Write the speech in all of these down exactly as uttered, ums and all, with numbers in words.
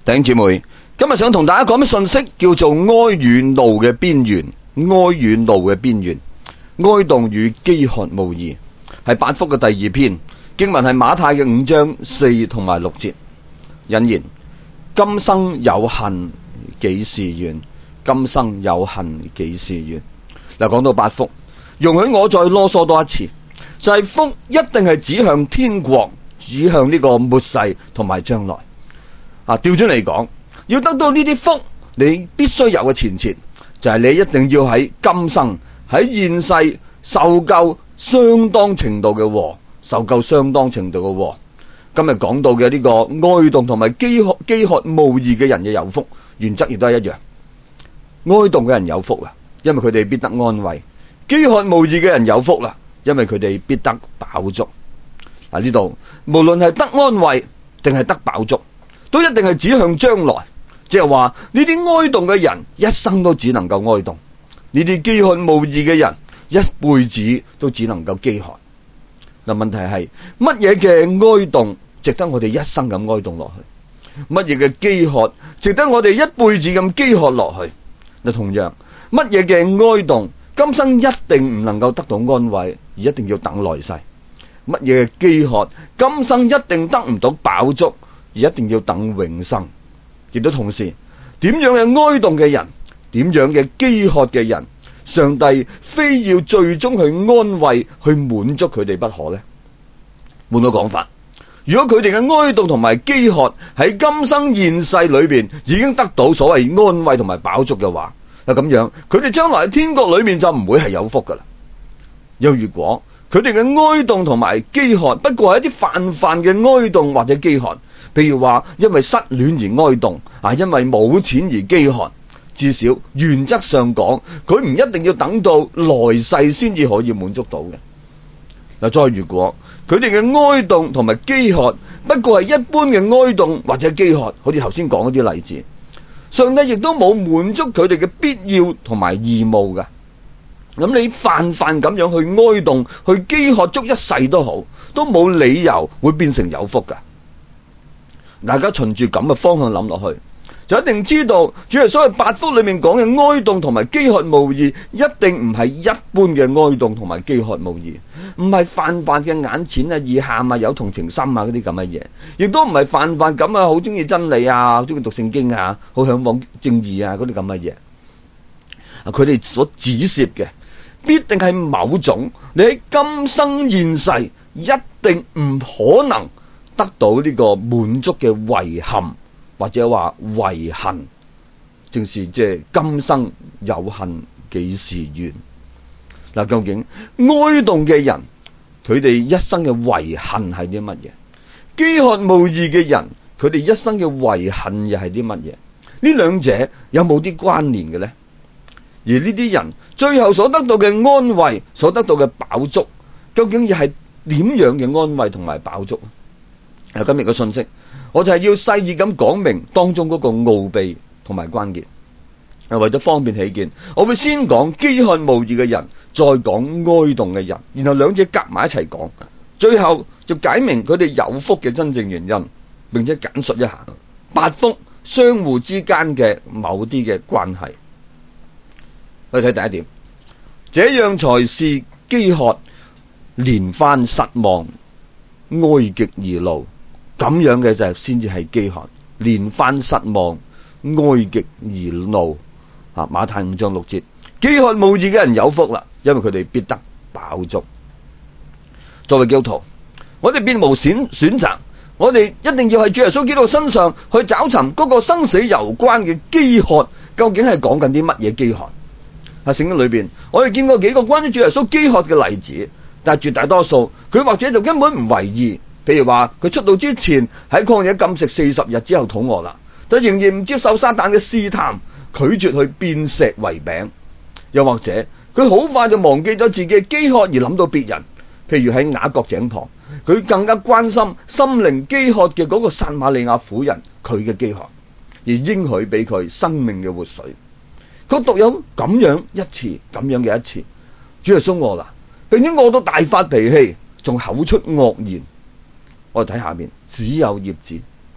弟兄姊妹，今日想同大家講嘅信息叫做哀與怒嘅邊緣。哀與怒嘅邊緣，哀慟與飢渴無異，係八福嘅第二篇經文，係馬太嘅五章四同埋六節。引言：今生有幸幾時遠？今生有幸幾時遠？嗱，講到八福，容許我再囉嗦多一次，就係、是、福一定係指向天國，指向呢個末世同埋將來。啊，調轉嚟講，要得到呢啲福，你必須有嘅前設，就係、是、你一定要喺今生喺現世受夠相當程度嘅禍，受夠相當程度嘅禍。今日講到嘅呢個哀慟同埋飢渴飢渴慕義嘅人嘅有福，原則亦都係一樣。哀慟嘅人有福啦，因為佢哋必得安慰；飢渴慕義嘅人有福啦，因為佢哋必得飽足。嗱，呢度無論係得安慰定係得飽足，都一定係指向將來，即係話呢啲哀慟嘅人一生都只能夠哀慟，呢啲飢渴慕義嘅人一輩子都只能夠飢渴。嗱，問題係乜嘢嘅哀慟值得我哋一生咁哀慟落去？乜嘢嘅飢渴值得我哋一輩子咁飢渴落去？嗱，同樣乜嘢嘅哀慟今生一定唔能夠得到安慰，而一定要等來世？乜嘢嘅飢渴今生一定得唔到飽足，而一定要等永生？亦都同時，點樣嘅哀慟嘅人，點樣嘅飢渴嘅人，上帝非要最終去安慰去滿足佢哋不可呢？換個講法，如果佢哋嘅哀慟同埋飢渴喺今生現世裏邊已經得到所謂安慰同埋飽足嘅話，嗱，咁樣佢哋將來喺天國裏面就唔會係有福噶啦。又如果佢哋嘅哀慟同埋飢渴不過係一啲泛泛嘅哀慟或者飢渴，譬如話因為失戀而哀慟啊，因為冇錢而飢渴，至少原則上講，佢唔一定要等到來世先至可以滿足到嘅。嗱，再如果佢哋嘅哀慟同埋飢渴不過係一般嘅哀慟或者飢渴，好似頭先講嗰啲例子，上帝亦都冇滿足佢哋嘅必要同埋義務噶。咁你泛泛咁樣去哀慟去飢渴足一世都好，都冇理由會變成有福噶。大家循住咁嘅方向諗落去，就一定知道主耶穌喺八福裏面講嘅哀慟同埋飢渴慕義，一定唔係一般嘅哀慟同埋飢渴慕義，唔係泛泛嘅眼淺啊、易喊啊、有同情心啊嗰啲咁嘅嘢，亦都唔係泛泛咁啊，好中意真理啊、中意讀聖經啊、好向往正義啊嗰啲咁嘅嘢。佢哋所指涉嘅必定係某種你喺今生現世一定唔可能得到呢個滿足嘅遺憾，或者話遺恨，正是即係今生有幸幾時遠。嗱，究竟哀慟嘅人佢哋一生嘅遺恨係啲乜嘢？飢渴慕義嘅人佢哋一生嘅遺恨又係啲乜嘢？呢兩者有冇啲關聯嘅呢？而呢啲人最後所得到嘅安慰，所得到嘅飽足，究竟又係點樣嘅安慰同埋飽足？今日嘅信息，我就係要細意咁講明當中嗰個奧秘同埋關鍵。為咗方便起見，我會先講飢渴慕義嘅人，再講哀慟嘅人，然後兩者夾埋一齊講，最後就解明佢哋有福嘅真正原因，並且簡述一下八福相互之間嘅某啲嘅關係。去睇第一點，這樣才是飢渴，連番失望，哀極而怒。咁樣嘅就係先至係飢渴，連番失望，哀極而怒。啊，馬太五章六節，飢渴慕義嘅人有福啦，因為佢哋必得飽足。作為基督徒，我哋別無選選擇，我哋一定要喺主耶穌基督身上去找尋嗰個生死攸關嘅飢渴，究竟係講緊啲乜嘢飢渴？喺聖經裏邊，我哋見過幾個關於主耶穌飢渴嘅例子，但係絕大多數佢或者就根本唔為意。譬如話佢出道之前喺曠野禁食四十日之後肚餓啦，但仍然唔接受撒旦嘅試探，拒絕去變石為餅。又或者佢好快就忘記咗自己嘅飢渴而諗到別人，譬如喺雅各井旁，佢更加關心心靈飢渴嘅嗰個撒瑪利亞婦人佢嘅飢渴，而應許俾佢生命嘅活水。佢獨有咁樣一次咁樣嘅一次，主耶穌餓啦，並且餓到大發脾氣，仲口出惡言。我哋睇下面，只有葉子。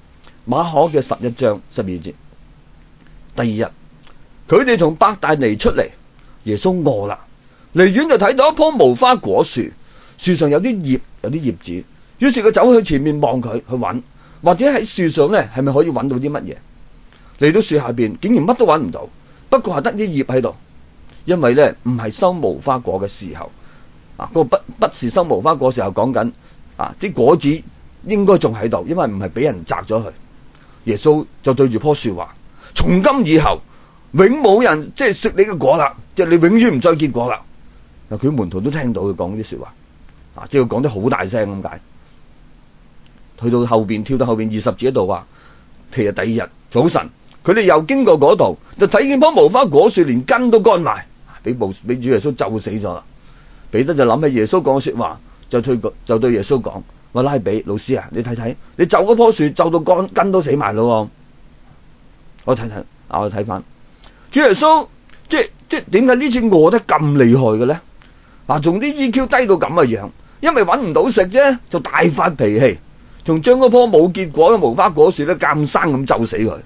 馬可嘅十一章十二節。第二日，佢哋從伯大尼出嚟，耶穌餓啦，離遠就睇到一棵無花果樹，樹上有啲葉，有啲葉子。於是佢走去前面望佢，去揾，或者喺樹上咧係咪可以揾到啲乜嘢？嚟到樹下邊，竟然乜都揾唔到，不過係得啲葉喺度，因為咧唔係收無花果嘅時候啊，嗰個不不是收無花果嘅時候，講緊啊啲果子應該仲喺度，因為唔係俾人摘咗佢。耶穌就對住棵樹話：從今以後，永冇人即係食你嘅果啦，即係你永遠唔再結果啦。嗱，佢門徒都聽到佢講啲說話，啊，即係佢講得好大聲咁解。去到後邊，跳到後邊二十節度話，其實第二日早晨，佢哋又經過嗰度，就睇見棵無花果樹連根都乾埋，俾無俾主耶穌咒死咗啦。彼得就諗起耶穌講嘅說話，就對就對耶穌講：話拉比老師啊，你睇睇，你咒嗰棵樹咒到根根都死埋咯。我睇睇，啊我睇翻，主耶穌即係即係點解呢次餓得咁厲害嘅咧？嗱，從啲 E Q 低到咁嘅樣，因為搵唔到食啫，就大發脾氣。仲將嗰棵冇結果嘅無花果樹咧，監生咁咒死佢。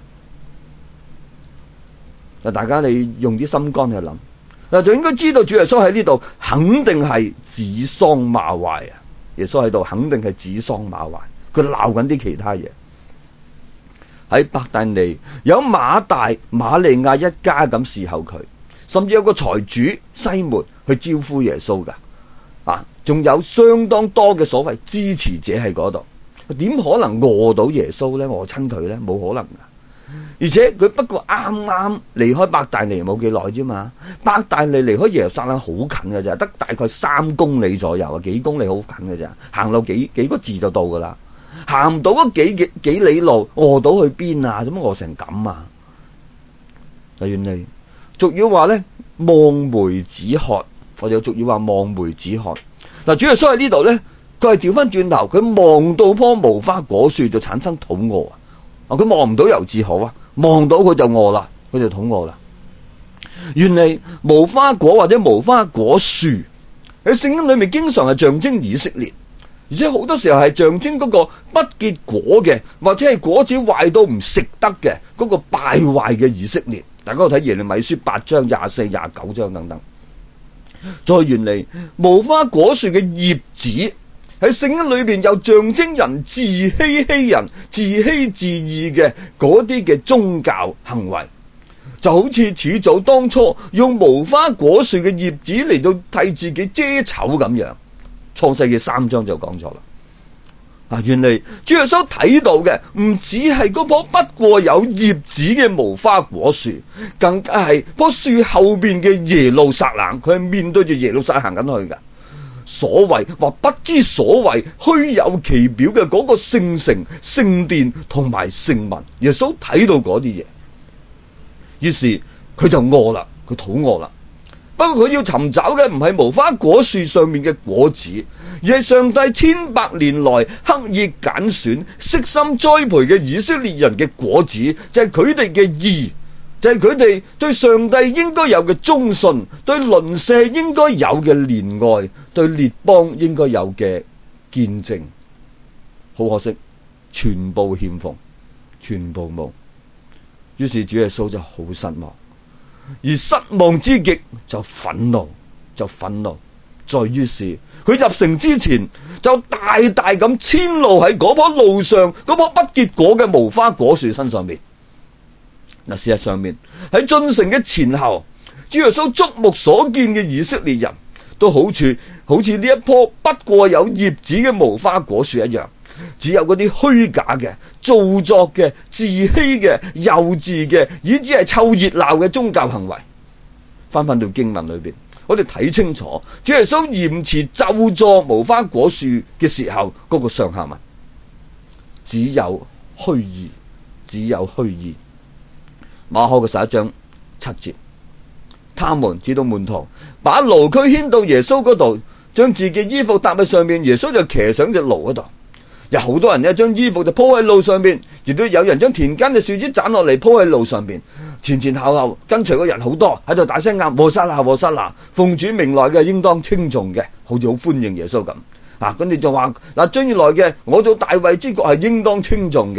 嗱，大家你用啲心肝去諗，嗱，就應該知道主耶穌喺呢度肯定係指桑罵槐啊！耶穌喺度肯定係指桑罵槐，佢鬧緊啲其他嘢。喺伯大尼有馬大、馬利亞一家咁侍候佢，甚至有個財主西門去招呼耶穌噶，啊，仲有相當多嘅所謂支持者喺嗰度。點可能餓到耶穌咧？餓親佢咧？冇可能噶！而且佢不過啱啱離開伯大尼冇幾耐啫嘛。伯大尼離開耶路撒冷好近嘅咋，得大概三公里左右啊，幾公里好近嘅咋，行路幾幾個字就到噶啦。行唔到嗰幾幾幾里路，餓到去邊啊？點解餓成咁啊？嗱，原來俗語話咧，望梅止渴，我哋有俗語話望梅止渴。嗱，主要所以呢度咧。佢係調翻轉頭，佢望到棵無花果樹就產生肚餓啊！啊，佢望唔到又自好啊，望到佢就餓啦，佢就肚餓啦。原嚟無花果或者無花果樹喺聖經裏面經常係象徵以色列，而且好多時候係象徵嗰個不結果嘅，或者係果子壞到唔食得嘅嗰個敗壞嘅以色列。大家睇耶利米書八章廿四、廿九章等等。再原嚟無花果樹嘅葉子。喺聖經裏邊又象徵人自欺欺人、自欺自義嘅嗰啲嘅宗教行為，就好似始祖當初用無花果樹嘅葉子嚟到替自己遮醜咁樣。創世記三章就講咗啦。啊，原嚟主耶穌睇到嘅唔只係嗰棵不過有葉子嘅無花果樹，更加係棵樹後邊嘅耶路撒冷，佢係面對住耶路撒冷行緊去噶。所謂或不知所謂虛有其表嘅嗰個聖城、聖殿同埋聖民，耶穌睇到嗰啲嘢，於是佢就餓啦，佢肚餓啦。不過佢要尋找嘅唔係無花果樹上面嘅果子，而係上帝千百年來刻意揀選、悉心栽培嘅以色列人嘅果子，就係佢哋嘅義。就係佢哋對上帝應該有嘅忠信，對鄰舍應該有嘅憐愛，對列邦應該有嘅見證。好可惜，全部欠奉，全部冇。於是主耶穌就好失望，而失望之極就憤怒，就憤怒。在於是佢入城之前就大大咁遷怒喺嗰棵路上嗰棵不結果嘅無花果樹身上面。嗱，事實上面喺進城嘅前後，主耶穌觸目所見嘅以色列人都好似好似呢一棵不過有葉子嘅無花果樹一樣，只有嗰啲虛假嘅、造作嘅、自欺嘅、幼稚嘅，以至係湊熱鬧嘅宗教行為。翻返到經文裏邊，我哋睇清楚主耶穌嚴詞咒詛無花果樹嘅時候，嗰個上下文只有虛意，只有虛意。馬可嘅十一章七節，他們知道門徒把驢駒牽到耶穌嗰度，將自己衣服搭喺上面，耶穌就騎上隻驢嗰度。有好多人呢，將衣服就鋪喺路上邊，亦都有人將田間嘅樹枝斬落嚟鋪喺路上邊。前前後後跟隨嘅人好多，喺度大聲嗌和散那和散那，奉主名來嘅應當稱頌嘅，好似好歡迎耶穌咁。啊，跟住就話嗱，將要來嘅我做大衛之國係應當稱頌嘅。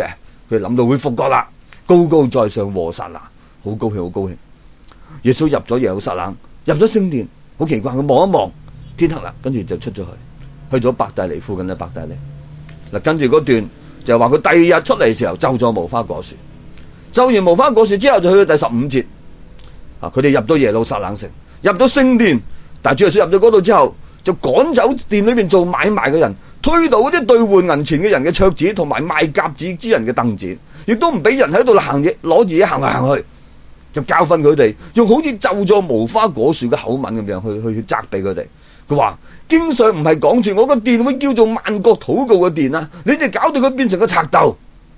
佢諗到會復國啦，高高在上和散那，好高興好高興。耶穌入咗耶路撒冷，入咗聖殿，好奇怪，佢望一望，天黑啦，跟住就出咗去，去咗伯大尼附近嘅伯大尼。嗱，跟住嗰段就話佢第二日出嚟嘅時候咒咗無花果樹，咒完無花果樹之後就去到第十五節，啊，佢哋入到耶路撒冷城，入到聖殿，但係主耶穌入到嗰度之後，就趕走店裏面做買賣嘅人，推倒嗰啲兌換銀錢嘅人嘅桌子，同埋賣鴿子之人嘅凳子，亦都唔俾人喺度行嘢，攞住嘢行嚟行去，就教訓佢哋，用好似咒咗無花果樹嘅口吻咁樣去去去責備佢哋。佢話經上唔係講住我個殿會叫做萬國禱告嘅殿啊，你哋搞到佢變成個賊竇。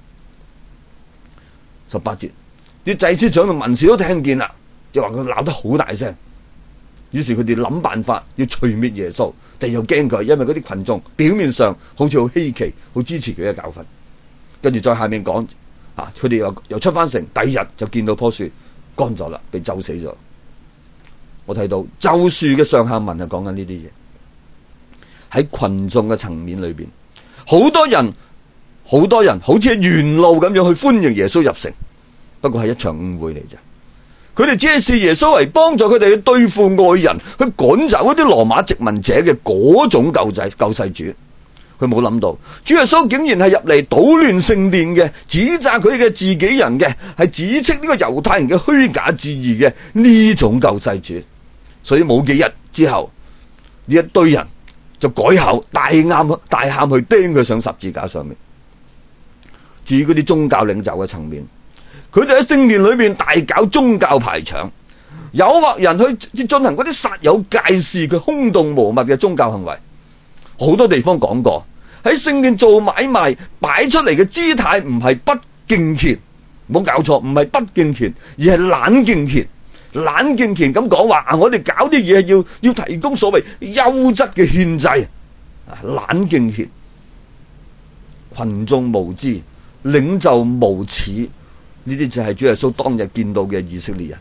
十八節，啲祭司長同文士都聽見啦，就話佢鬧得好大聲。於是佢哋諗辦法要除滅耶穌，但又驚佢，因為嗰啲群眾表面上好似好稀奇，好支持佢嘅教訓。跟住再下面講，啊，佢哋又又出翻城，第二日就見到棵樹乾咗啦，被咒死咗。我睇到咒樹嘅上下文係講緊呢啲嘢，喺群眾嘅層面裏邊，好多人好多人好似係沿路咁樣去歡迎耶穌入城，不過係一場誤會嚟啫。佢哋只係視耶穌為幫助佢哋去對付外人，去趕走嗰啲羅馬殖民者嘅嗰種救濟救世主。佢冇諗到主耶穌竟然係入嚟搗亂聖殿嘅，指責佢嘅自己人嘅，係指斥呢個猶太人嘅虛假志義嘅呢種救世主。所以冇幾日之後，呢一堆人就改口大喊大喊去釘佢上十字架上面。至於嗰啲宗教領袖嘅層面，佢哋喺聖殿裏面大搞宗教排場，誘惑人去進行嗰啲煞有介事嘅空洞無物嘅宗教行為。好多地方講過，喺聖殿做買賣擺出嚟嘅姿態唔係不敬虔，冇搞錯，唔係不敬虔，而係懶敬虔。懶敬虔咁講話，我哋搞啲嘢要要提供所謂優質嘅獻祭，懶敬虔，群眾無知，領袖無恥，呢啲就係主耶穌當日見到嘅以色列人。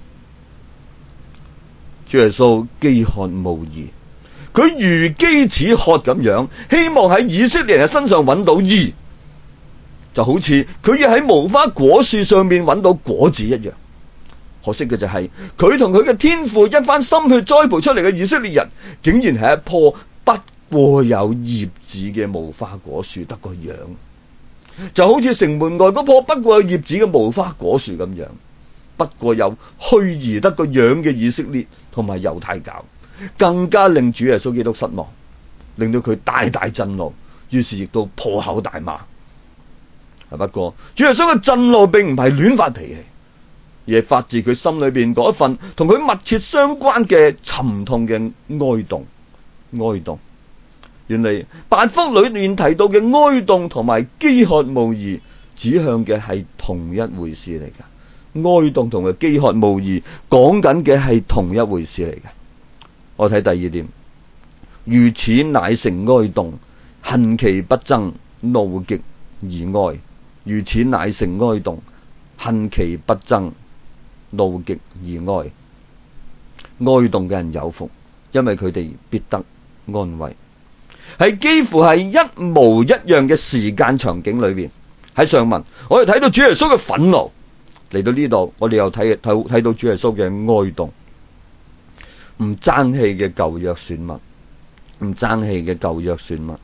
主耶穌飢渴慕義，佢如飢似渴咁樣，希望喺以色列人嘅身上揾到義，就好似佢要喺無花果樹上面揾到果子一樣。可惜嘅就係佢同佢嘅天父一番心血栽培出嚟嘅以色列人，竟然係一棵不過有葉子嘅無花果樹得個樣，就好似城門外嗰棵不過有葉子嘅無花果樹咁樣，不過有虛擬得個樣嘅以色列同埋猶太教，更加令主耶穌基督失望，令到佢大大震怒，於是亦都破口大罵。不過主耶穌嘅震怒並唔係亂發脾氣，而係發自佢心裏邊嗰一份同佢密切相關嘅沉痛嘅哀慟。哀慟，原嚟八福裏面提到嘅哀慟同埋飢渴慕義指向嘅係同一回事嚟噶。哀慟同埋飢渴慕義講緊嘅係同一回事嚟嘅。我睇第二點，如此乃成哀慟，恨其不爭，怒極而哀。如此乃成哀慟，恨其不爭，怒極而哀。哀慟嘅人有福，因為佢哋必得安慰。係幾乎係一模一樣嘅時間場景裏邊，喺上文我哋睇到主耶穌嘅憤怒，嚟到呢度我哋又睇睇睇到主耶穌嘅哀慟。唔爭氣嘅舊約選民，唔爭氣嘅舊約選民。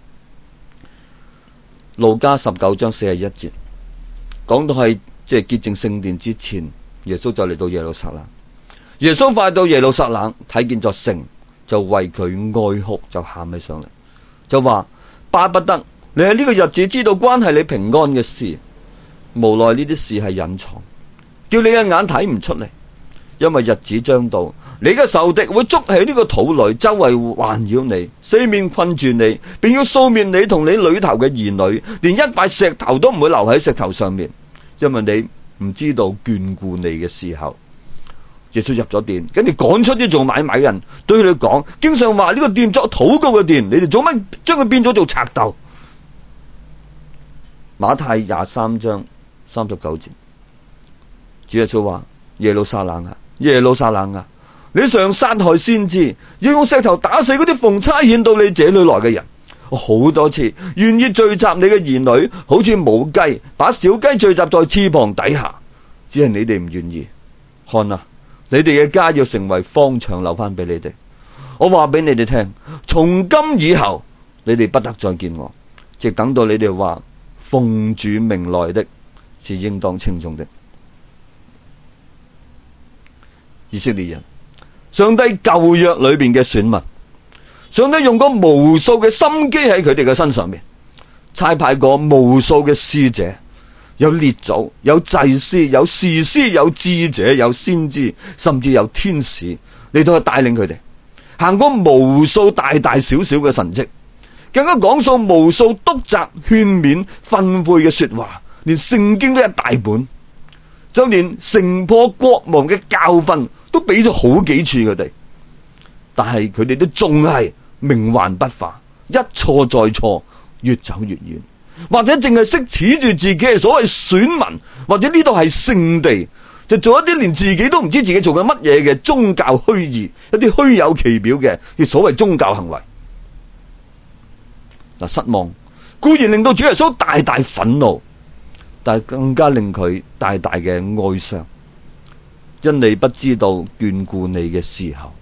路加十九章四十一節講到係即係潔淨聖殿之前，耶穌就嚟到耶路撒冷。耶穌快到耶路撒冷，睇見咗城，就為佢哀哭，就喊起上嚟，就話巴不得你喺呢個日子知道關係你平安嘅事，無奈呢啲事係隱藏，叫你嘅眼睇唔出嚟。因為日子將到，你嘅仇敵會捉起呢個土壘，周圍環繞你，四面困住你，便要掃滅你同你裏頭嘅兒女，連一塊石頭都唔會留喺石頭上面，因為你唔知道眷顧你嘅時候。耶穌入咗殿，跟住趕出啲做買賣嘅人，對佢哋講，經常話呢個殿作禱告嘅殿，你哋做乜將佢變咗做賊竇？馬太廿三章三十九節，主耶穌話：耶路撒冷啊，耶路撒冷啊，你常殺害先知，要用石頭打死嗰啲奉差遣到你這裏來嘅人。 我好多次願意聚集你嘅兒女，好似母雞把小雞聚集在翅膀底下，只係你哋唔願意。看啊，你哋嘅家要成為荒場，留翻俾你哋。我話俾你哋聽，從今以後你哋不得再見我，直等到你哋話奉主名來的是應當稱頌的。以色列人，上帝舊約裏邊嘅選民，上帝用過無數嘅心機喺佢哋嘅身上面，差派過無數嘅使者，有列祖，有祭司，有士師，有智者，有先知，甚至有天使嚟到去帶領佢哋，行過無數大大小小嘅神蹟，更加講述無數督責、勸勉、訓誨嘅說話，連聖經都一大本，就連城破國亡嘅教訓都俾咗好幾次佢哋，但係佢哋都仲係冥頑不化，一錯再錯，越走越遠，或者淨係識恃住自己係所謂選民，或者呢度係聖地，就做一啲連自己都唔知自己做緊乜嘢嘅宗教虛擬，一啲虛有其表嘅嘅所謂宗教行為。嗱，失望固然令到主耶穌大大憤怒，但係更加令佢大大嘅哀傷，因你不知道眷顧你嘅時候。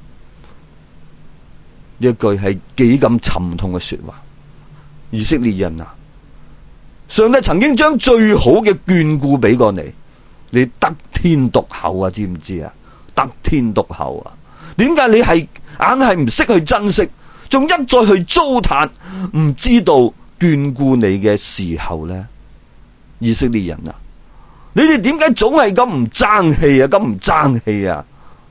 呢一句係幾咁沉痛嘅說話。以色列人啊，上帝曾經將最好嘅眷顧俾過你，你得天獨厚啊，知唔知啊？得天獨厚啊！點解你係硬係唔識去珍惜，仲一再去糟蹋，唔知道眷顧你嘅時候呢？以色列人啊，你哋點解總係咁唔爭氣啊？咁唔爭氣啊！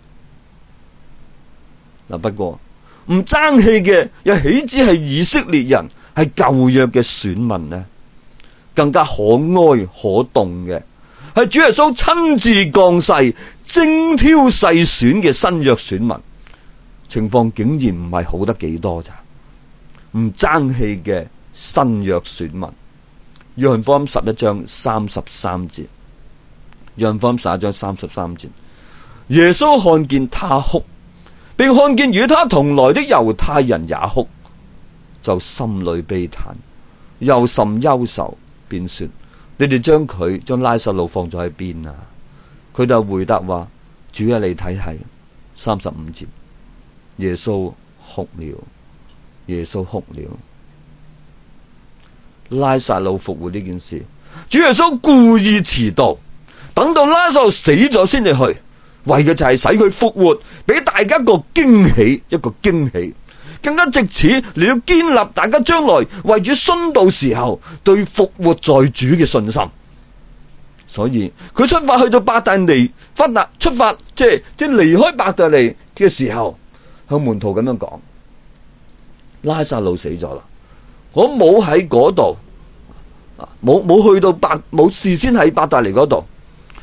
嗱，不過唔爭氣嘅又豈止係以色列人，係舊約嘅選民呢？更加可哀可動嘅係主耶穌親自降世，精挑細選嘅新約選民，情況竟然唔係好得幾多咋？唔爭氣嘅新約選民。約翰福音十一章三十三節，約翰福音十一章三十三節，耶穌看見他哭，並看見與他同來的猶太人也哭，就心裏悲嘆，又甚憂愁，便說：你哋將佢將拉撒路放咗喺邊啊？佢就回答話：主啊，你睇係三十五節，耶穌哭了，耶穌哭了。拉撒路復活呢件事，主耶穌故意遲到，等到拉撒路死咗先至去，為嘅就係使佢復活，俾大家一個驚喜，一個驚喜，更加藉此嚟到建立大家將來為主殉道時候對復活在主嘅信心。所以佢出發去到伯大尼，發達出發即係即係離開伯大尼嘅時候，向門徒咁樣講：拉撒路死咗啦。我冇喺嗰度，冇冇去到伯，冇事先喺伯大尼嗰度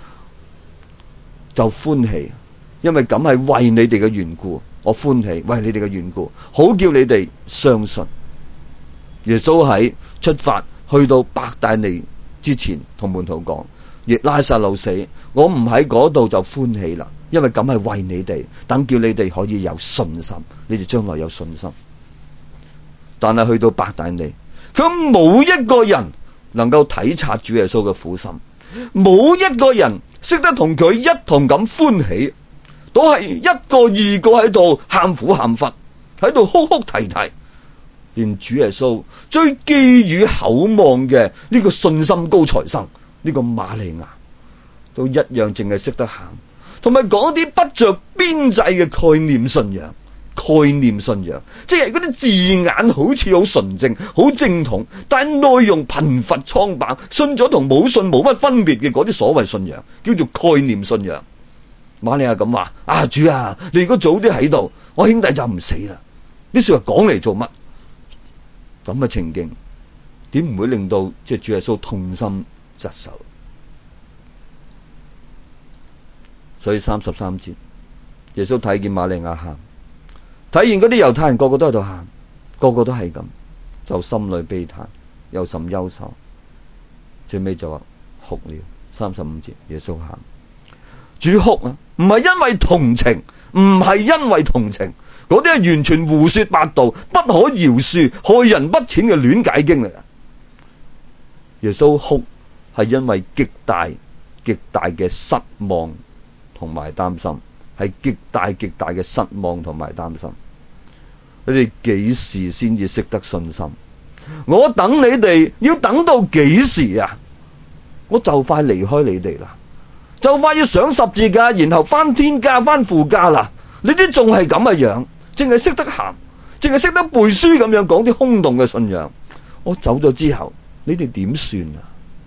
就歡喜，因為咁係為你哋嘅緣故，我歡喜為你哋嘅緣故，好叫你哋相信。耶穌喺出發去到伯大尼之前，同門徒講：亦拉撒路死，我唔喺嗰度就歡喜啦，因為咁係為你哋，等叫你哋可以有信心，你哋將來有信心。但係去到伯大尼，佢冇一個人能夠體察主耶穌嘅苦心，冇一個人識得同佢一同咁歡喜，都係一個二個喺度喊苦喊忽，喺度哭哭啼啼，連主耶穌最寄予厚望嘅呢個信心高材生，呢個瑪利亞都一樣淨係識得喊，同埋講啲不着邊際嘅概念信仰。概念信仰，即係嗰啲字眼好似好純正、好正統，但係內容貧乏蒼白，信咗同冇信冇乜分別嘅嗰啲所謂信仰，叫做概念信仰。瑪利亞咁話：啊主啊，你如果早啲喺度，我兄弟就唔死啦。呢說話講嚟做乜？咁嘅情景，點唔會令到即係主耶穌痛心疾首？所以三十三節，耶穌睇見瑪利亞喊。睇見嗰啲猶太人個個都喺度喊，個個都係咁，就心裏悲嘆，又甚憂愁，最尾就話哭了。三十五節，耶穌喊。 主哭啊，唔係因為同情，唔係因為同情，嗰啲係完全胡說八道、不可饒恕、害人不淺嘅亂解經嚟。耶穌哭係因為極大極大嘅失望同埋擔心，係極大極大嘅失望同埋擔心。你哋幾時先至識得信心？我等你哋要等到幾時啊？我就快離開你哋啦，就快要上十字架，然後翻天家翻父家啦。你啲仲係咁嘅樣，淨係識得行，淨係識得背書咁樣講啲空洞嘅信仰。我走咗之後，你哋點算啊？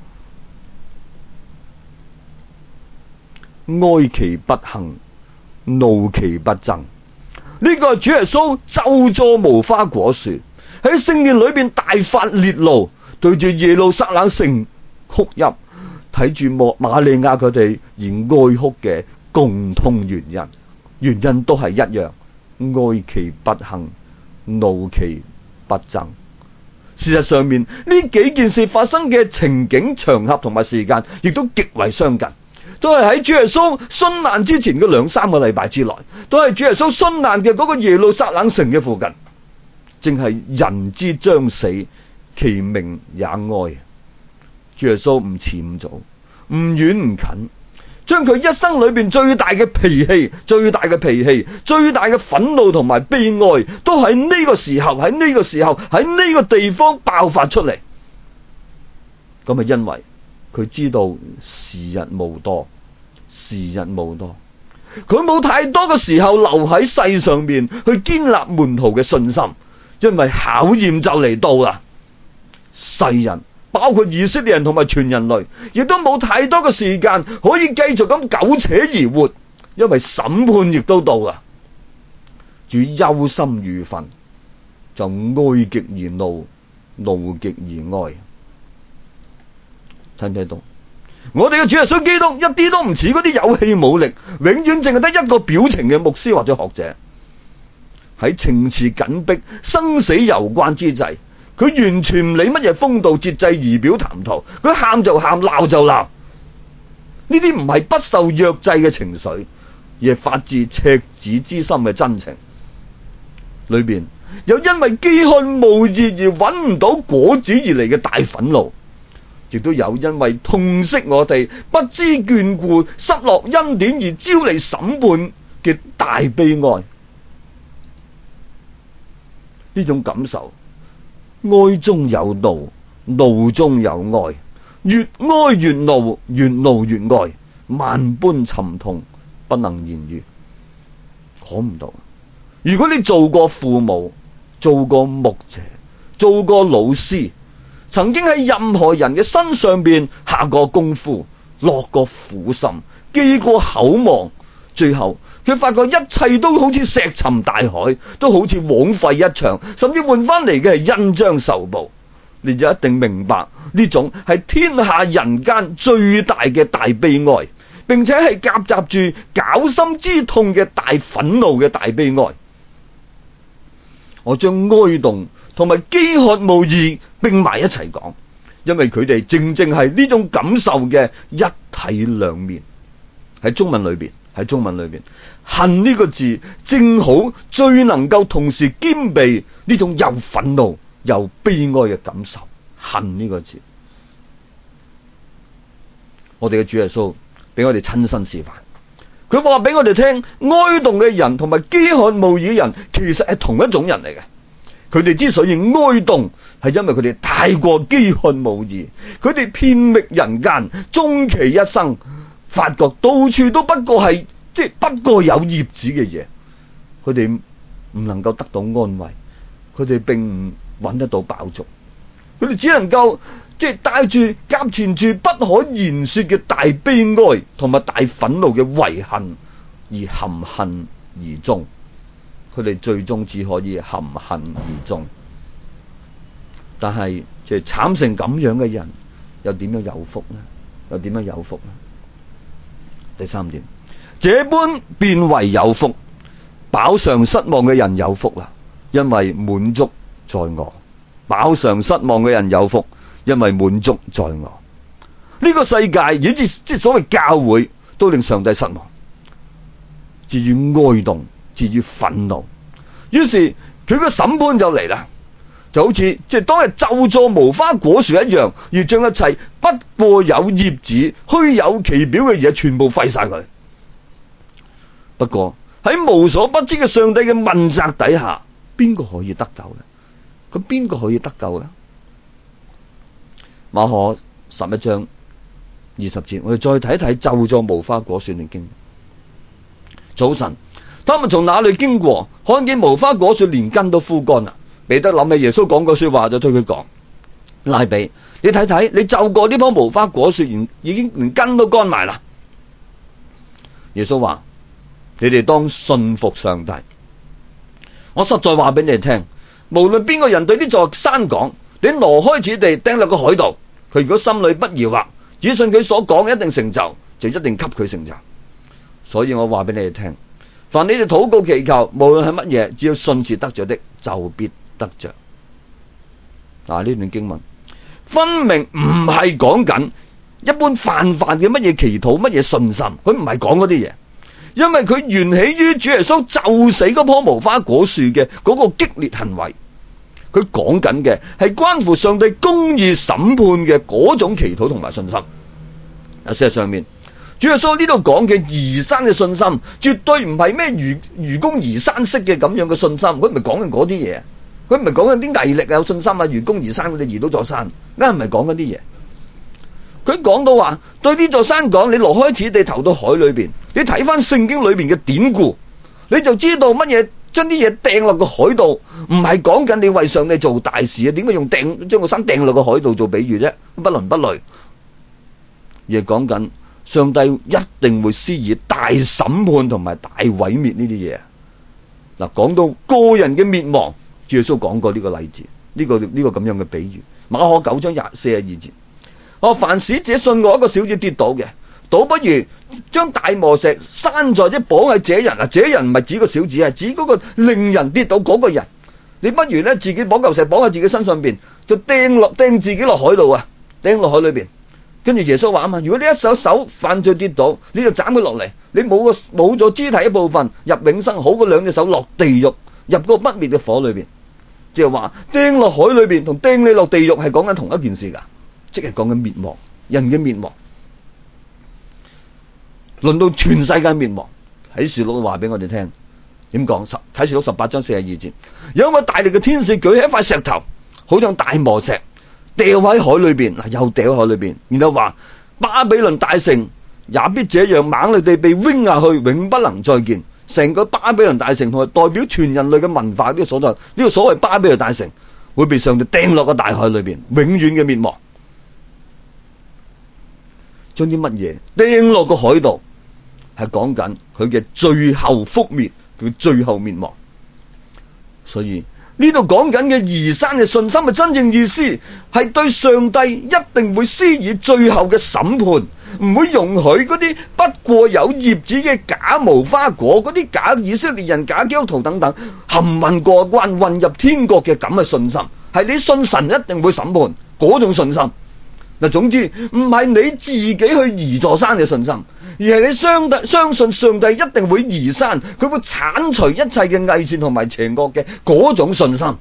哀其不幸，怒其不爭。呢個係主耶穌咒詛無花果樹，喺聖殿裏邊大發烈怒，對住耶路撒冷城哭泣，睇住莫瑪利亞佢哋而哀哭嘅共通原因，原因都係一樣，哀其不幸，怒其不爭。事實上面呢幾件事發生嘅情景、場合同埋時間，亦都極為相近。都係喺主耶穌殉難之前嘅兩三個禮拜之內，都係主耶穌殉難嘅嗰個耶路撒冷城嘅附近，正係人之將死，其名也哀。主耶穌唔遲唔早，唔遠唔近，將佢一生裏邊最大嘅脾氣、最大嘅脾氣、最大嘅憤怒同埋悲哀，都喺呢個時候、喺呢個時候、喺呢個地方爆發出嚟。咁係因為佢知道時日無多，時日無多，佢冇太多嘅時候留喺世上面去建立門徒嘅信心，因為考驗就嚟到啦。世人包括以色列人同埋全人類，亦都冇太多嘅時間可以繼續咁苟且而活，因為審判亦都到啦。主憂心如焚，就哀極而怒，怒極而哀。睇唔睇到？我哋嘅主耶穌基督一啲都唔似嗰啲有氣冇力、永遠淨係得一個表情嘅牧師或者學者。喺情詞緊迫、生死攸關之際，佢完全唔理乜嘢風度節制、儀表談吐，佢喊就喊，鬧就鬧。呢啲唔係不受約制嘅情緒，而係發自赤子之心嘅真情。裏邊有因為飢渴慕義而揾唔到果子而嚟嘅大憤怒，亦都有因為痛惜我哋、不知眷顧、失落恩典而招嚟審判嘅大悲哀。呢種感受，哀中有怒，怒中有哀，越哀越怒，越怒越哀，萬般沉痛，不能言喻。講唔到。如果你做過父母、做過牧者、做過老師，曾經喺任何人嘅身上邊下過功夫、落過苦心、記過口望，最後佢發覺一切都好似石沉大海，都好似枉費一場，甚至換翻嚟嘅係恩將仇報。你就一定明白呢種係天下人間最大嘅大悲哀，並且係夾雜住絞心之痛嘅大憤怒嘅大悲哀。我將哀慟同埋飢渴慕義並埋一齊講，因為佢哋正正係呢種感受嘅一體兩面。喺中文裏邊，喺中文裏邊，恨呢個字正好最能夠同時兼備呢種又憤怒又悲哀嘅感受。恨呢個字，我哋嘅主耶穌俾我哋親身示範。佢話俾我哋聽，哀慟嘅人同埋飢渴慕義嘅人其實係同一種人嚟嘅。佢哋之所以哀慟，係因為佢哋太過飢渴慕義，佢哋遍覓人間，終其一生發覺到處都不過係即係不過有葉子嘅嘢，佢哋唔能夠得到安慰，佢哋並唔揾得到飽足，佢哋只能夠即係帶住夾纏住不可言說嘅大悲哀同埋大憤怒嘅遺恨而含恨而終。佢哋最終只可以含恨而終。但係即係慘成咁樣嘅人，又點樣有福呢？又點樣有福呢？第三點，這般變為有福，飽嘗失望嘅人有福啦，因為滿足在我。飽嘗失望嘅人有福，因為滿足在我。呢個世界以至即係所謂教會都令上帝失望，至於哀慟，至於憤怒。於是佢個審判就嚟啦，就好似即係當日咒詛無花果樹一樣，而將一切不過有葉子、虛有其表嘅嘢全部廢晒佢。不過喺無所不知嘅上帝嘅問責底下，邊個可以得救呢？咁邊個可以得救呢？馬可十一章二十節，我哋再睇睇咒詛無花果樹嘅經。早晨，他們從那裏經過，看見無花果樹連根都枯乾啦。彼得諗起耶穌講過說話，就對佢講：拉比，你睇睇，你咒過呢棵無花果樹，已經連根都乾埋啦。耶穌話：你哋當信服上帝。我實在話俾你哋聽，無論邊個人對呢座山講，你挪開此地掟落個海度，佢如果心裏不疑惑，只信佢所講一定成就，就一定給佢成就。所以我話俾你哋聽，凡你哋禱告祈求，無論係乜嘢，只要信是得着的，就必得着。嗱，呢段經文分明唔係講緊一般泛泛嘅乜嘢祈禱、乜嘢信心，佢唔係講嗰啲嘢，因為佢緣起於主耶穌咒死嗰棵無花果樹嘅嗰個激烈行為。佢講緊嘅係關乎上帝公義審判嘅嗰種祈禱同埋信心。啊，事實上面，主耶穌呢度講嘅移山嘅信心，絕對唔係咩愚愚公移山式嘅咁樣嘅信心。佢唔係講緊嗰啲嘢，佢唔係講緊啲毅力啊、有信心啊、愚公移山，佢哋移到座山，啱唔係講嗰啲嘢。佢講到話，對呢座山講，你挪開此地投到海裏邊，你睇翻聖經裏邊嘅典故，你就知道乜嘢將啲嘢掟落個海度，唔係講緊你為上帝做大事啊？點解用掟將個山掟落個海度做比喻啫？不倫不類，而係講緊上帝一定會施以大審判同埋大毀滅呢啲嘢。嗱，講到個人嘅滅亡，主耶穌講過呢個例子，呢、這個呢、這個咁樣嘅比喻。馬可九章廿四十二節，我凡使者信我一個小子跌倒嘅，倒不如將大磨石拴在即綁喺這人啊！這人唔係指個小子，係指嗰個令人跌倒嗰個人。你不如咧自己綁嚿石綁喺自己身上邊，就掟落掟自己落海度啊！掟落海裏邊。跟住耶穌話啊嘛，如果你一手手犯罪跌倒，你就斬佢落嚟，你冇個冇咗肢體一部分入永生，好過兩隻手落地獄，入個不滅嘅火裏邊。即係話掟落海裏邊同掟你落地獄係講緊同一件事噶，即係講緊滅亡，人嘅滅亡，輪到全世界滅亡。喺啟示錄話俾我哋聽，點講？啟示錄十八章四十二節，有一個大力嘅天使舉起一塊石頭，好像大磨石，掉喺海裏邊，又掉喺海裏邊，然後話巴比倫大城也必這樣猛烈地被扔下去，永不能再見。成個巴比倫大城同埋代表全人類嘅文化呢個所在，呢個所謂巴比倫大城會被上帝掟落個大海裏邊，永遠嘅滅亡。將啲乜嘢掟落個海度，係講緊佢嘅最後覆滅，佢最後滅亡。所以呢度講緊嘅移山嘅信心嘅真正意思，係對上帝一定會施以最後嘅審判，唔會容許嗰啲不過有葉子嘅假無花果，嗰啲假以色列人、假基督徒等等含混過關混入天國嘅咁嘅信心，係你信神一定會審判嗰種信心。嗱，總之唔係你自己去移座山嘅信心，而係你相相信上帝一定會移山，佢會鏟除一切嘅偽善同埋邪惡嘅嗰種信心。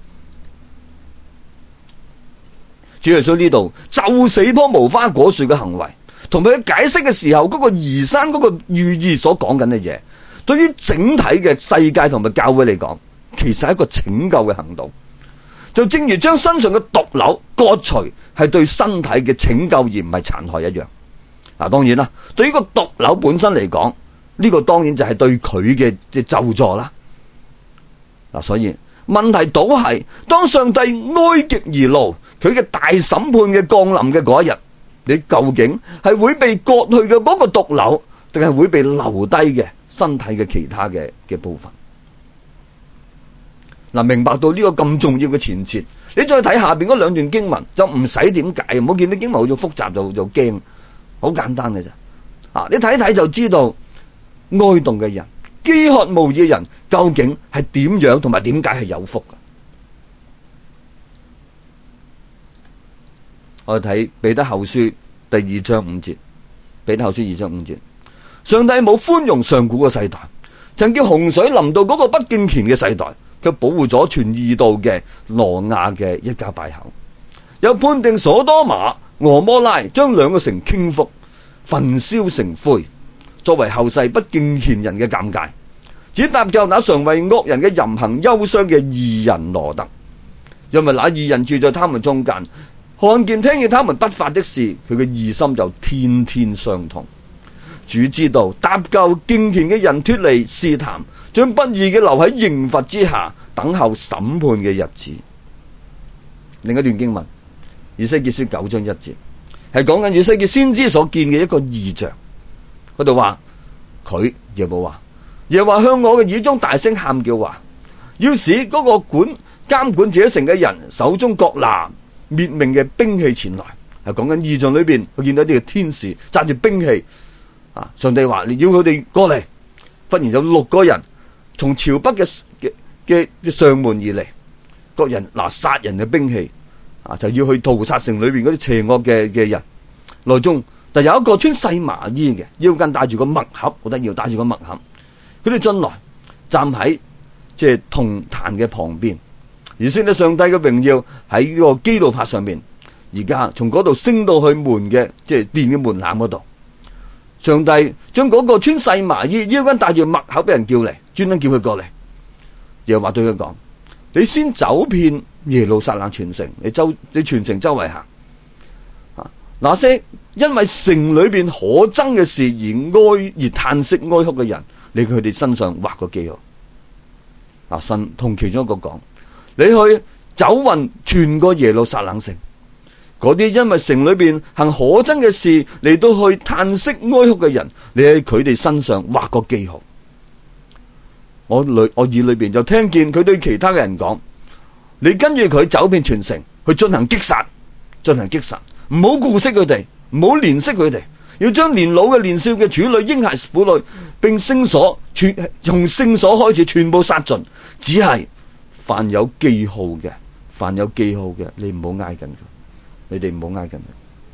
主耶穌呢度咒死棵無花果樹嘅行為，同佢解釋嘅時候嗰個移山嗰個寓意所講緊嘅嘢，對於整體嘅世界同埋教會嚟講，其實係一個拯救嘅行動。就正如將身上嘅毒瘤割除係對身體嘅拯救而唔係殘害一樣。嗱，當然啦，對於個毒瘤本身嚟講，呢個當然就係對佢嘅即係咒詛啦。嗱，所以問題倒係當上帝哀極而怒，佢嘅大審判嘅降臨嘅嗰一日，你究竟係會被割去嘅嗰個毒瘤，定係會被留低嘅身體嘅其他嘅嘅部分？嗱，明白到呢個咁重要嘅前設，你再睇下邊嗰兩段經文就唔使點解，唔好見啲經文好似複雜就就驚，好簡單嘅啫。啊，你睇睇就知道哀慟嘅人、飢渴慕義嘅人究竟係點樣，同埋點解係有福嘅。我哋睇彼得後書第二章五節，彼得後書二章五節， 上帝冇寬容上古嘅世代，曾叫洪水臨到嗰個不敬虔嘅世代，卻保護咗傳義道嘅挪亞嘅一家八口，又判定所多瑪、俄摩拉將兩個城傾覆，焚燒成灰，作為後世不敬虔人嘅鑑戒，只搭救那常為惡人嘅淫行憂傷嘅義人羅得，因為那義人住在他們中間，看見聽見他們不法的事，佢嘅義心就天天傷痛。主知道搭救敬虔嘅人脫離試探，將不義嘅留喺刑罰之下，等候審判嘅日子。另一段經文，以西結書九章一節，係講緊以西結先知所見嘅一個異象。嗰度話佢耶和華耶和華向我嘅耳中大聲喊叫話，要使嗰個管監管這城嘅人手中各拿滅命嘅兵器前來。係講緊異象裏邊，佢見到啲嘅天使揸住兵器。啊！上帝話你要佢哋過嚟，忽然有六個人從朝北嘅嘅嘅上門而嚟，各人拿殺人嘅兵器，啊，就要去屠殺城裏邊嗰啲邪惡嘅嘅人。內中就有一個穿細麻衣嘅，腰間帶住個墨盒，好得意，帶住個墨盒。佢哋進來站喺即係銅壇嘅旁邊，而先咧上帝嘅榮耀喺呢個基路伯上面，而家從嗰度升到去門嘅即係殿嘅門檻嗰度。上帝將嗰個穿細麻衣、腰間帶住墨盒俾人叫嚟，專登叫佢過嚟。又話對佢講：你先走遍耶路撒冷全城，你周你全城周圍行。啊，那些因為城裏邊可憎嘅事而哀而嘆息哀哭嘅人，你佢哋身上畫個記號。啊，神同其中一個講：你去走勻全個耶路撒冷城。嗰啲因為城裏邊行可憎嘅事嚟到去嘆息哀哭嘅人，你喺佢哋身上畫個記號。我裏我耳裏邊就聽見佢對其他嘅人講：你跟住佢走遍全城，去進行擊殺，進行擊殺，唔好顧惜佢哋，唔好憐惜佢哋，要將年老嘅、年少嘅、處女、嬰孩、婦女，並聖所全從聖所開始全部殺盡。只係凡有記號嘅，凡有記號嘅，你唔好挨近佢。你哋唔好挨近佢。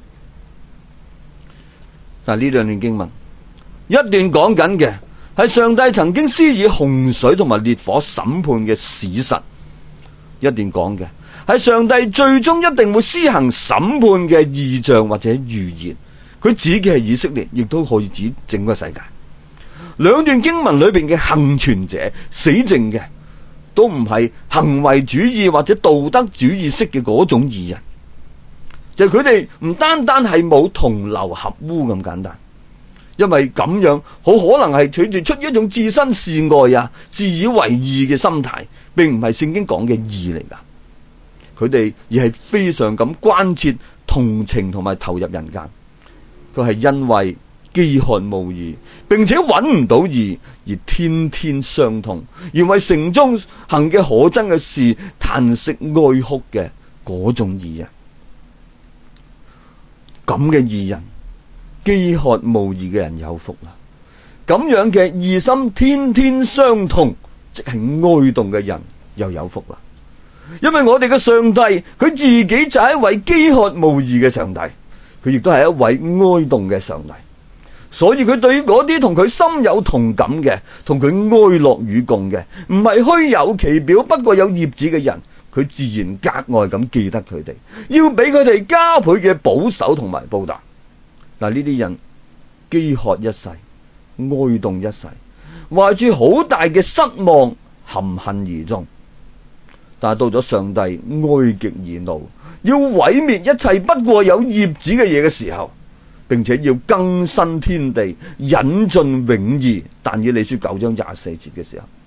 但係呢兩段經文，一段講緊嘅係上帝曾經施以洪水同埋烈火審判嘅史實，一段講嘅係上帝最終一定會施行審判嘅異象或者預言。佢指嘅係以色列，亦都可以指整個世界。兩段經文裏邊嘅幸存者、死剩嘅，都唔係行為主義或者道德主義式嘅嗰種義人。就佢哋唔單單係冇同流合污咁簡單，因為咁樣好可能係取住出於一種置身事外啊、自以為義嘅心態，並唔係聖經講嘅義嚟噶。佢哋而係非常咁關切、同情同埋投入人間。佢係因為飢渴慕義，並且揾唔到義而天天傷痛，而為城中行嘅可憎嘅事嘆息哀哭嘅嗰種義人。咁嘅義人，飢渴慕義嘅人有福啦！咁樣嘅義心天天傷痛，即係哀慟嘅人又有福啦！因為我哋嘅上帝，佢自己就係一位飢渴慕義嘅上帝，佢亦都係一位哀慟嘅上帝。所以佢對於嗰啲同佢心有同感嘅，同佢哀樂與共嘅，唔係虛有其表不過有葉子嘅人，佢自然格外咁記得佢哋，要俾佢哋加倍嘅保守同埋報答。嗱，呢啲人飢渴一世，哀慟一世，懷住好大嘅失望，含恨而終。但係到咗上帝哀極而怒，要毀滅一切不過有葉子嘅嘢嘅時候，並且要更新天地，引進永義。但以理書九章廿四節嘅時候，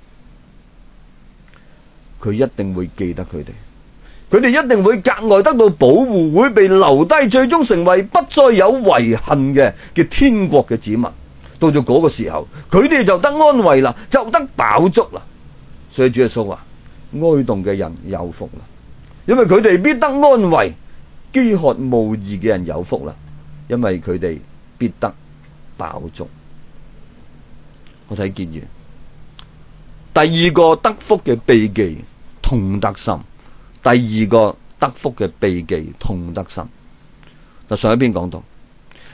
佢一定會記得佢哋，佢哋一定會格外得到保護，會被留低，最終成為不再有遺恨嘅嘅天國嘅子民。到咗嗰個時候，佢哋就得安慰啦，就得飽足啦。所以主耶穌話：哀慟嘅人有福啦，因為佢哋必得安慰；飢渴慕義嘅人有福啦，因為佢哋必得飽足。我睇結語，第二個得福嘅秘技，痛得深。第二個得福嘅秘技，痛得深。嗱，上一篇講到，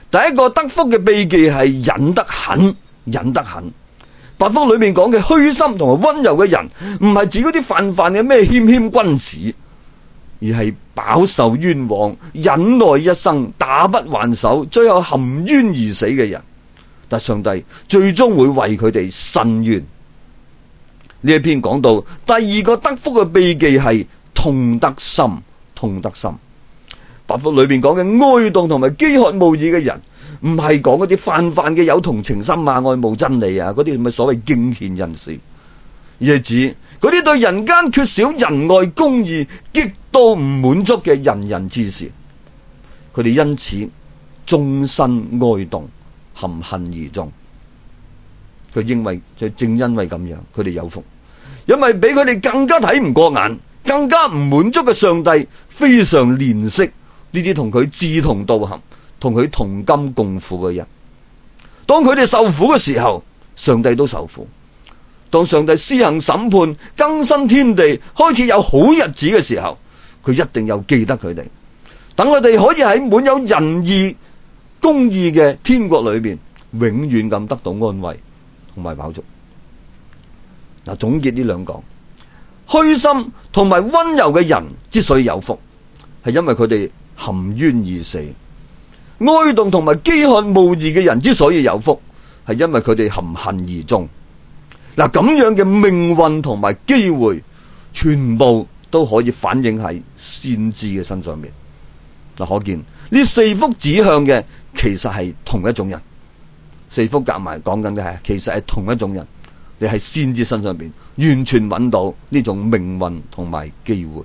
第一個得福嘅秘技係忍得很，忍得很。八福裏面講嘅虛心同埋溫柔嘅人，唔係指嗰啲泛泛嘅咩謙謙君子，而係飽受冤枉、忍耐一生、打不還手、最後含冤而死嘅人。但上帝最終會為佢哋伸冤。呢一篇講到第二個得福嘅秘技係痛得深，痛得深。八福裏邊講嘅哀慟同埋飢渴慕義嘅人，唔係講嗰啲泛泛嘅有同情心啊、愛慕真理啊嗰啲咁嘅所謂敬虔人士，而係指嗰啲對人間缺少仁愛公義、極度唔滿足嘅仁人之士。佢哋因此終身哀慟，含恨而終。佢因為就正因為咁樣，佢哋有福，因為比佢哋更加睇唔過眼、更加唔滿足嘅上帝，非常憐惜呢啲同佢志同道合、同佢同甘共苦嘅人。當佢哋受苦嘅時候，上帝都受苦；當上帝施行審判、更新天地、開始有好日子嘅時候，佢一定有記得佢哋，等佢哋可以喺滿有仁義公義嘅天國裏邊，永遠咁得到安慰同埋飽足。嗱，總結呢兩講，虛心同埋溫柔嘅人之所以有福，係因為佢哋含冤而死；哀慟同埋飢渴慕義嘅人之所以有福，係因為佢哋含恨而終。嗱，咁樣嘅命運同埋機會，全部都可以反映喺先知嘅身上面。嗱，可見呢四福指向嘅其實係同一種人，四福夾埋講緊嘅係其實係同一種人。你喺先知身上邊完全揾到呢種命運同埋機會。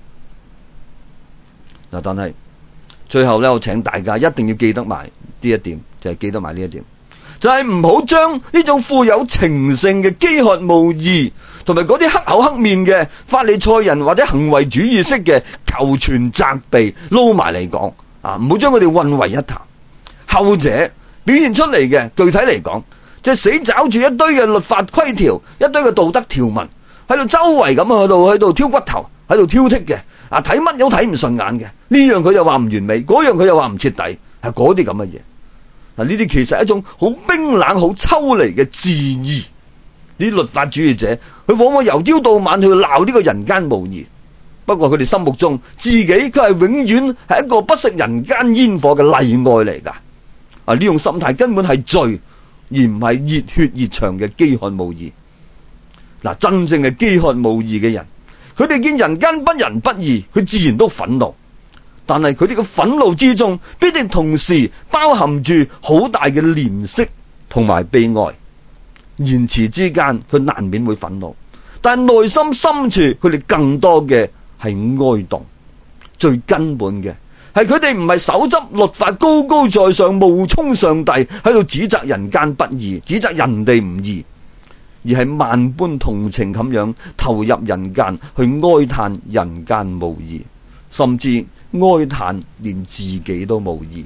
嗱，但係最後咧，我請大家一定要記得埋呢一點，就係、是、記得埋呢一點，就係唔好將呢種富有情性嘅飢渴慕義，同埋嗰啲黑口黑面嘅法利賽人或者行為主義式嘅求全責備撈埋嚟講啊！唔好將佢哋混為一談。後者表現出嚟嘅，具體嚟講，就係、是、死找住一堆嘅律法規條，一堆嘅道德條文，喺度周圍咁喺度喺度挑骨頭，喺度挑剔嘅。啊，睇乜都睇唔順眼嘅，呢樣佢又話唔完美，嗰樣佢又話唔徹底，係嗰啲咁嘅嘢。嗱，呢啲其實係一種好冰冷、好抽離嘅質疑。呢啲律法主義者，佢往往由朝到晚去鬧呢個人間無義。不過佢哋心目中自己佢係永遠係一個不食人間煙火嘅例外嚟㗎。啊，呢種心態根本係罪，而唔係熱血熱腸嘅飢渴慕義。嗱，真正嘅飢渴慕義嘅人，佢哋見人間不仁不義，佢自然都憤怒。但係佢哋嘅憤怒之中，必定同時包含住好大嘅憐惜同埋悲哀。言辭之間，佢難免會憤怒，但係內心深處，佢哋更多嘅係哀慟。最根本嘅係佢哋唔係手執律法高高在上，冒充上帝喺度指責人間不義，指責人哋唔義，而係萬般同情咁樣投入人間，去哀嘆人間無義，甚至哀嘆連自己都無義。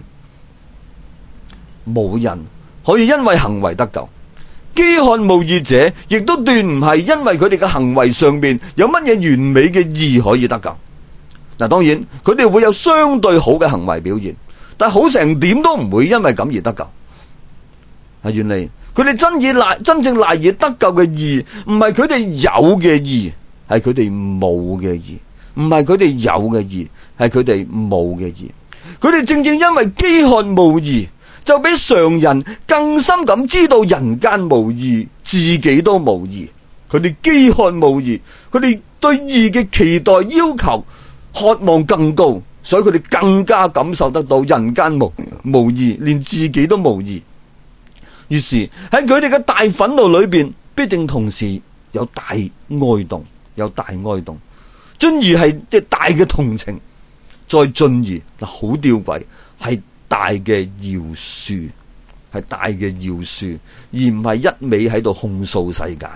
冇人可以因為行為得救，飢渴慕義者亦都斷唔係因為佢哋嘅行為上面有乜嘢完美嘅義可以得救。嗱，當然佢哋會有相對好嘅行為表現，但好成點都唔會因為咁而得救。係原嚟佢哋真以賴真正賴以得救嘅義，唔係佢哋有嘅義，係佢哋冇嘅義；唔係佢哋有嘅義，係佢哋冇嘅義。佢哋正正因為飢渴慕義，就比常人更深咁知道人間無義，自己都無義。佢哋飢渴慕義，佢哋對義嘅期待要求渴望更高，所以佢哋更加感受得到人間無無義，連自己都無義。於是喺佢哋嘅大憤怒裏邊，必定同時有大哀慟，有大哀慟，進而係即係大嘅同情，再進而嗱好吊詭，係大嘅饒恕，係大嘅饒恕，而唔係一味喺度控訴世界。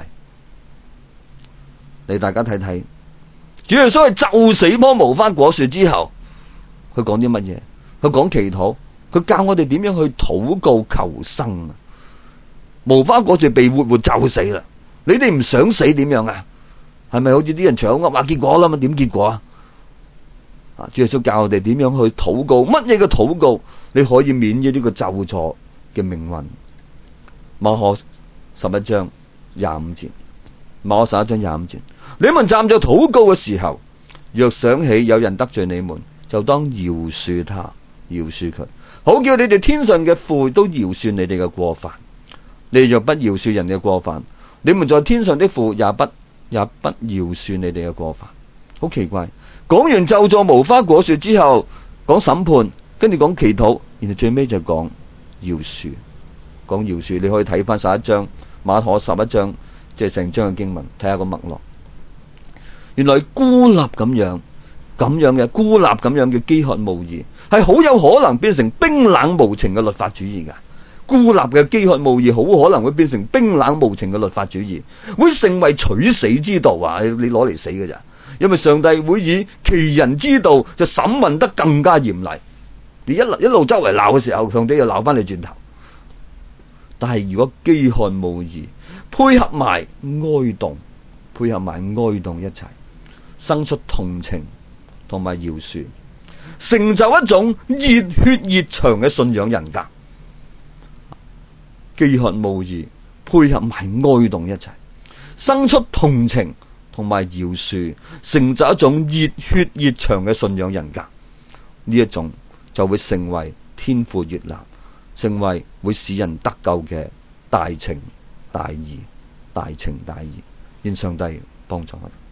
你大家睇睇，主耶穌係咒死棵無花果樹之後，佢講啲乜嘢？佢講祈禱，佢教我哋點樣去禱告求生啊！無花果樹被活活咒死啦，你哋唔想死點樣啊？係咪好似啲人搶噏話結果啦嘛？點結果啊？啊！主耶穌教我哋點樣去禱告，乜嘢嘅禱告？ 你可以免於呢個咒詛嘅命運。馬可十一章廿五節，馬可十一章廿五節，你們站着禱告嘅時候，若想起有人得罪你們，就當饒恕他，饒恕佢，好叫你哋天上嘅父都饒恕你哋嘅過犯。你若不饒恕人嘅過犯，你們在天上的父也不也不饒恕你哋嘅過犯。好奇怪，講完咒詛無花果樹之後，講審判，跟住講祈禱，然後最尾就講饒恕。講饒恕，你可以睇翻十一章馬可十一章，即係成章嘅經文，睇下個脈絡。原來孤立咁樣咁樣嘅孤立咁樣嘅飢渴慕義，係好有可能變成冰冷無情嘅律法主義噶。孤立嘅飢渴慕義好可能會變成冰冷無情嘅律法主義，會成為取死之道啊！你攞嚟死嘅咋？因為上帝會以其人之道就審問得更加嚴厲。你一路一路周圍鬧嘅時候，上帝又鬧翻你轉頭。但係如果飢渴慕義配合埋哀慟，配合埋哀慟一齊，生出同情同埋饒恕，成就一種熱血熱腸嘅信仰人格。飢渴慕義配合埋哀慟一齊，生出同情同埋饒恕，成就一種熱血熱腸嘅信仰人格。呢一種就會成為天父悅納，成為會使人得救嘅大情大義，大情大義。願上帝幫助我哋。